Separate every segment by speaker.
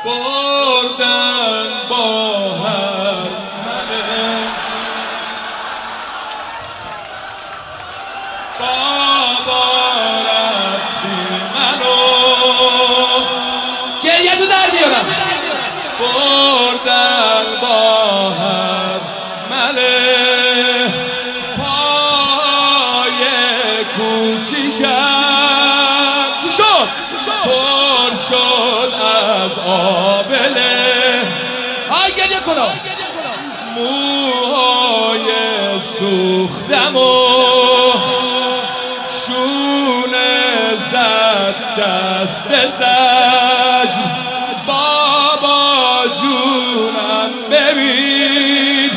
Speaker 1: بردن با هر مله بابا رفتی منو گریه تو در بیارم بردن با هر مله پای کوچیکم چی شد؟ پر شد از آبله های گریه کنم موهای سوختم و شونه زد دست زج بابا جونم ببین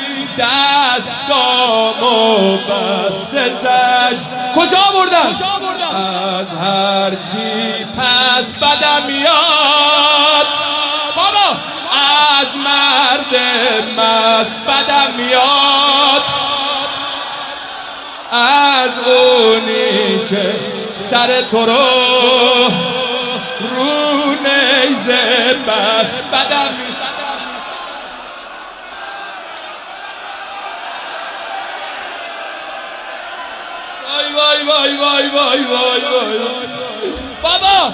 Speaker 1: دستامو بسته زج کجا بردن؟ از هرچی پس بدم میاد بابا از مرد مست بدم میاد از اونی که سر تو رو نیزه بس بدم میاد وای وای وای وای وای وای بابا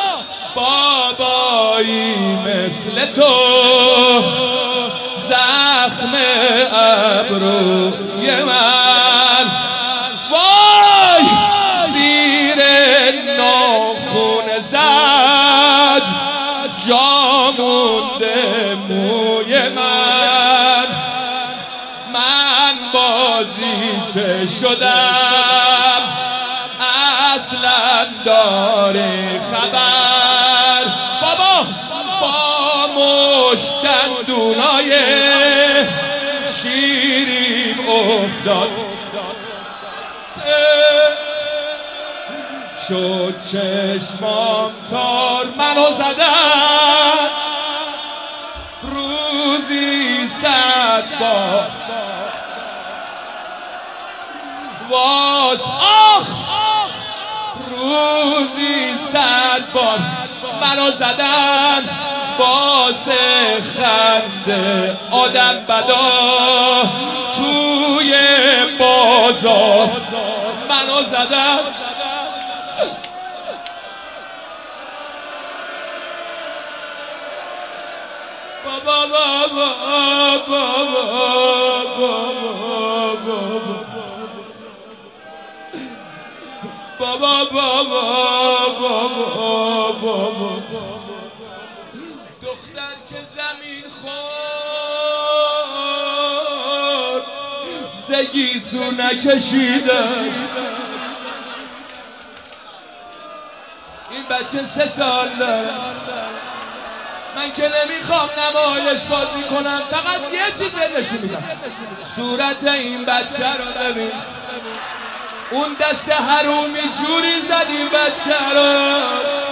Speaker 1: بابایی مثل تو زخم ابروی من وای زیر ناخون زج جا مونده موی من بازیچه شدم اصلا داره خبر بابا با مشت دندونای شیرین افتاد شد چشمام تار منو زدن روزی 100 بار واس آخ روزی 100 بار منو زدن واسه خنده آدم بدا توی بازار منو زدن بابا بابا بابا بابا بابا بابا دختر که زمین خورد زگیسو نکشیده این بچه 3 سال داره من که نمیخوام نمایش بازی کنم فقط یه چیز نشون میدم صورت این بچه رو ببین اون دست حرومی جوری زد این بچه رو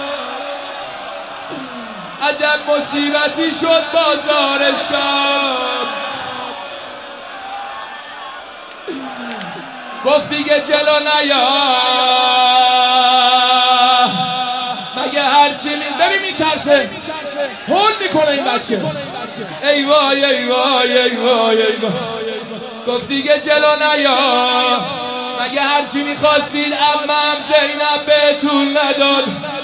Speaker 1: عجب مصیبتی شد بازار شام گفت دیگه جلو نیا مگه هرچی ببین میترسه هول میکنه این بچه ای وای ای وای ای وای ای وای گفت دیگه جلو نیا مگه هرچی میخواستید عمم زینب بهتون نداد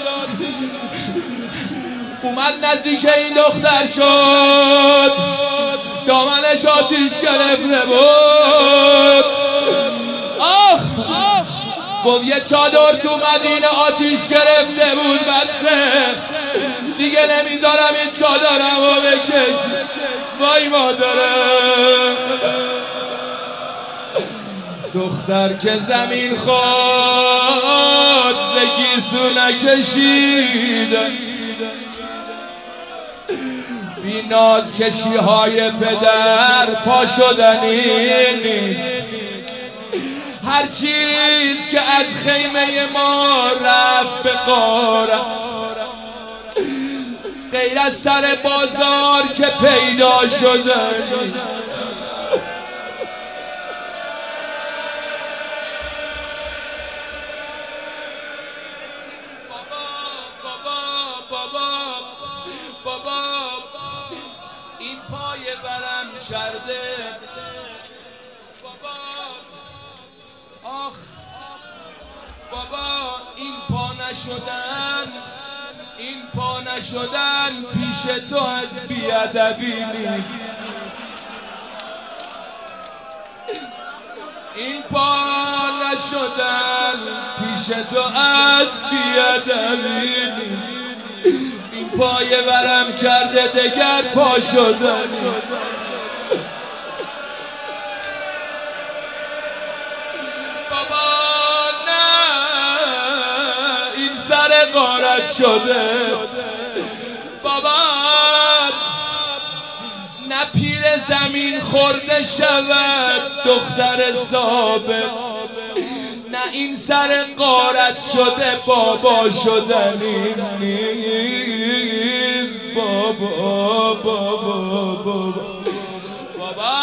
Speaker 1: اومد نزدیک این دختر شد دامنش آتیش گرفته بود آخ گفت یه چادر تو مدینه آتیش گرفته بود بسه دیگه نمیذارم این چادرمو بکش وای مادرم دختر که زمین خود زگیسو نکشید بی ناز کشی های پدر پا شدنی نیست هر چیز که از خیمه ما رفت به غارت غیر از سر بازار که پیدا شدنی بابا نشدن این پا نشدن پیش تو از بیادبی نیست. این پا نشدن پیش تو از بیادبی نیست. این پای ورم کرده دگر پا شدن. بابا نه این سر غارت شده. بابا نه پیر زمین خورده شود دختر ثابت. نه این سر غارت شده بابا شدنی نیست. بابا بابا بابا بابا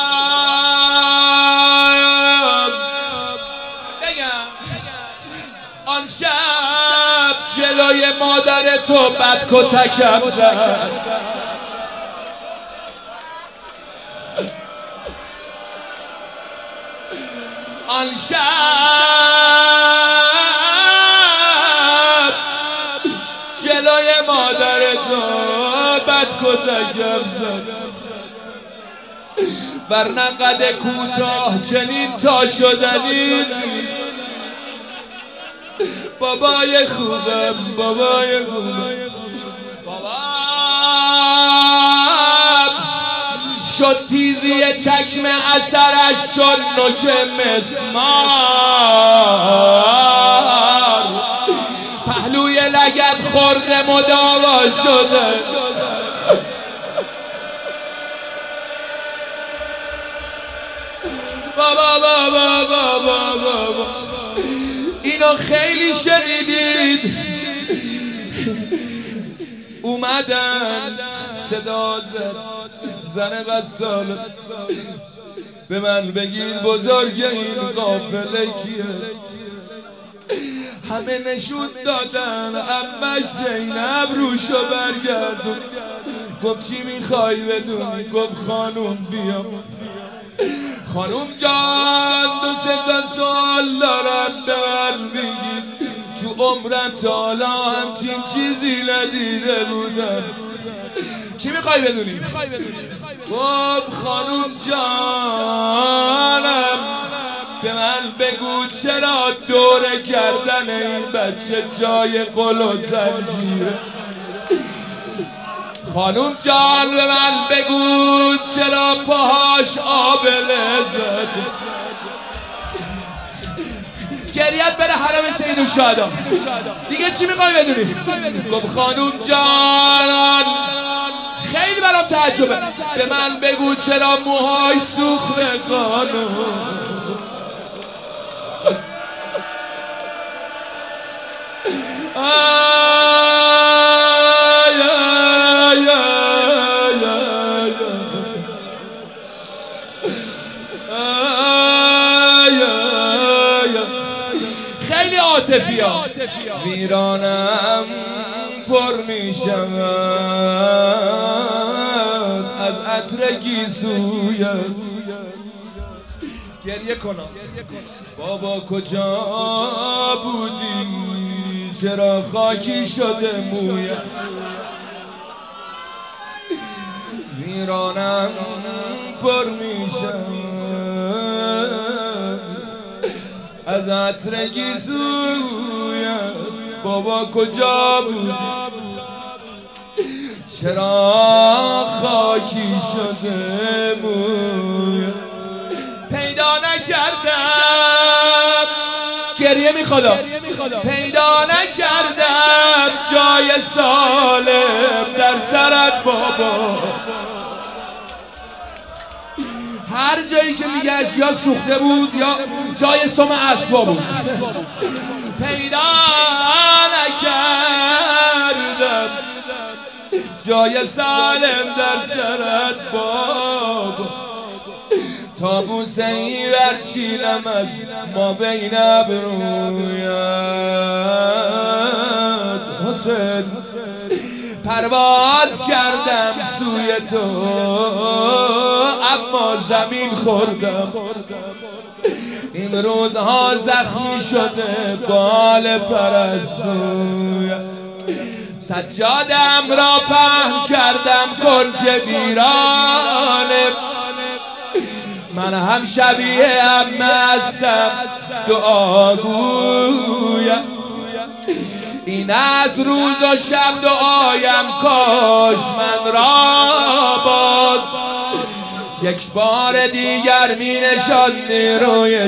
Speaker 1: بگم آن شب جلوی مادر تو بد کتکم زد. آن شب جلوی مادر تو بد کتکم زد. ورنه قد کوتاه چنین تا شدنی. بابای خوبم بابای خوبم بابا شد تیزی چکم اثرش شد نوک مسمار. پهلوی لگد خورده مداوا شده. بابا بابا بابا بابا اینو خیلی شنیدید. اومدن صدا زد زن غسال به من بگید بزرگ این قافله کیه. همه نشون دادن عمش زینب روشو برگردون. گفت چی میخوای بدونی؟ گفت خانوم بیا. خانوم جان دو سه تا سوال دارم به من بگید. تو عمرم تا حالا همچین چیزی ندیده بودم. چی میخوای بدونی؟ گفت خانوم جانم به من بگو چرا دوره کردن این بچه جای قل و زنجیره. خانوم جان به من بگو چرا پاهاش آبله زد. گریت بره حرم سید الشهدا. دیگه چی میخوای بدونی؟ گفت خانوم جان خیلی برام تعجبه به من بگو چرا موهای سوخته خانوم. خیلی عاطفیه. ویرانم پر میشود از عطر گیسویت. گریه کنم بابا کجا بودی چرا خاکی شده مویت. ویرانم پر میشود از عطر گیسویت. بابا کجا بودی چرا خاکی شده مویت. پیدا نکردم گریه میخواد پیدا نکردم جای سالم در سرت بابا. هر جایی که میگشت یا سوخته بود یا جای سم اسوا بود. پیدا نکردم جای سالم در سرت بابا. تابوسهی برچیدم از ما بین ابرویت. حسین پرواز کردم سوی تو اما اما زمین خوردم. این روزها زخمی شده بال پرستویم. سجادم را پهن کردم کنج ویرانه. من هم شبیه عمه هستم دعاگویم. این از روز و شب دعایم کاش من را باز یک بار دیگر می نشاندی روی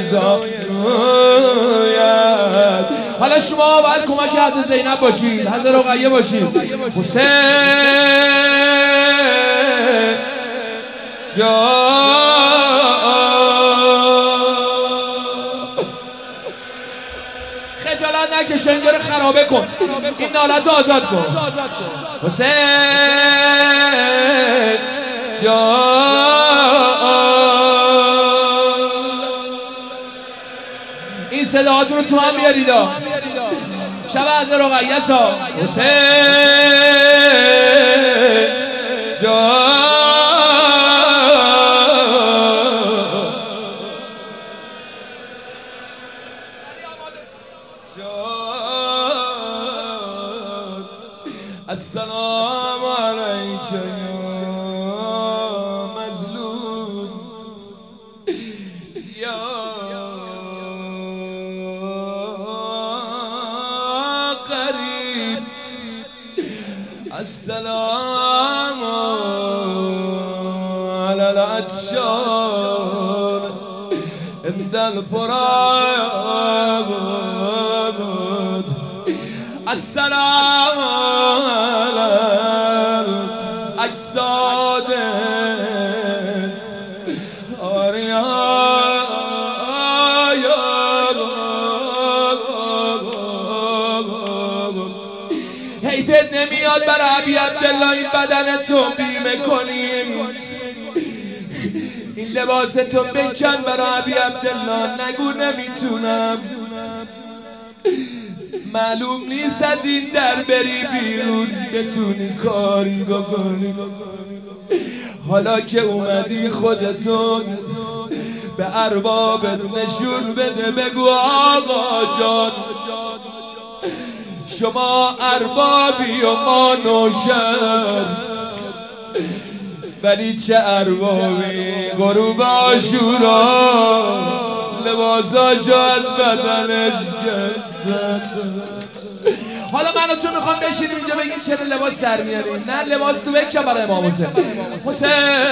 Speaker 1: زانویت. حالا شما باید کمک حضرت زینب باشید، حضرت رقیه باشید. حسین خجالت نکش، اینجا رو خرابه کن، این نالت رو آزاد کن. حسین این صداهاتون رو تو هم بیارید. شب از رقیه سا حسین السلام علیک یا مظلوم یا قریب. السلام علی العطشان عند الفراق. السلام على الأجساد حیفت نمیاد برای ابی عبدالله این بدن تو بیمه کنیم. این لباس تو بکن برای ابی عبدالله. نگو نمیتونم، معلوم نیست از این در بری بیرون بتونی کاری بکنی. حالا که اومدی خودتون به اربابت نشون بده، بگو آقا جان شما اربابی و ما نوکر، ولی چه اربابی غروب عاشورا لباساشو از بدنش گردن. حالا من و تو میخوام بشینیم اینجا بگیم چرا لباس در میاریم. نه، لباس تو بکن برای امام حسین. حسین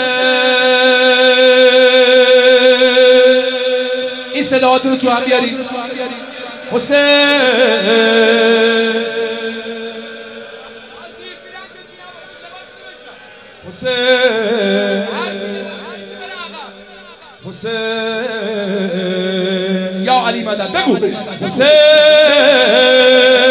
Speaker 1: این صداهاتون رو تو هم بیارید. حسین حسین حسین یا علی مدد بگو. حسین